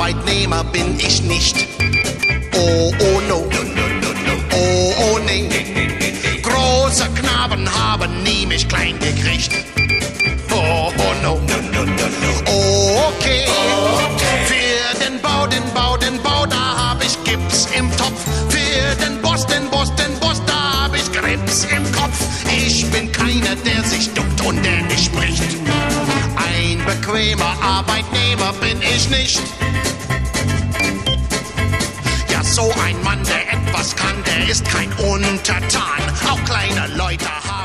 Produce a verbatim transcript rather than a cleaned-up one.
Arbeitnehmer bin ich nicht. Oh, oh, no. Oh, oh, nee. Große Knaben haben nie mich klein gekriegt. Oh, oh, no. Oh, okay. Für den Bau, den Bau, den Bau, da hab ich Gips im Topf. Für den Boss, den Boss, den Boss, da hab ich Grips im Kopf. Ich bin keiner, der sich duckt und der nicht spricht. Ein bequemer Arbeitnehmer bin ich nicht. Ja, so ein Mann, der etwas kann, der ist kein Untertan. Auch kleine Leute haben